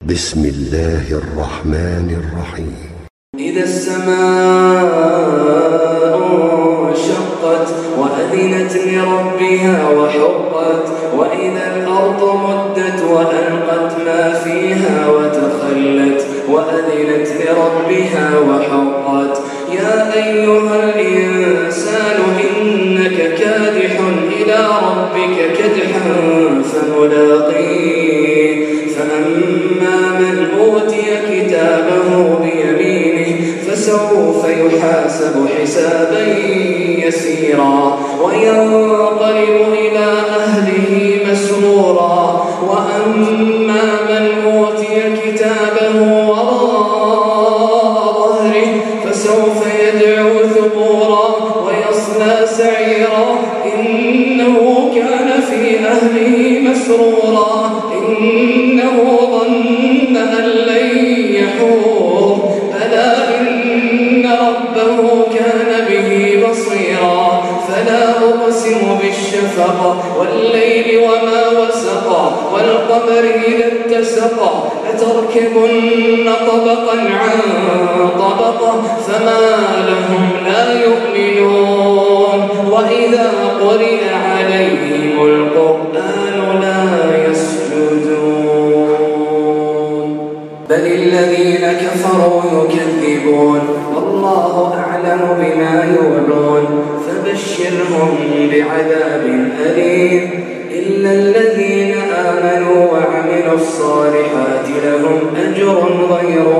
بسم الله الرحمن الرحيم. إذا السماء انشقت وأذنت لربها وحقت وإذا الأرض مدت وألقت ما فيها وتخلت وأذنت لربها وحقت. يا أيها الإنسان إنك كادح إلى ربك كدحا فملاقيه. فأما من أوتي كتابه بيمينه فسوف يحاسب حسابا يسيرا وينقلب إلى أهله مسرورا. وأما من أوتي كتابه وراء ظهره فسوف يدعو ثبورا ويصلى سعيرا إنه كان في أهله مسرورا إنه ظن أن لن يحور بلى إن ربه كان به بصيرا. فلا أقسم بالشفق والليل وما وسق والقمر إذا اتسق لتركبن طبقا عن طبق فما لهم لا يؤمنون. وإذا قرئ عليهم القرآن لا يسجدون بل الذين كفروا يكذبون والله أعلم بما يوعون فبشرهم بعذاب أليم إلا الذين آمنوا وعملوا الصالحات لهم أجر غير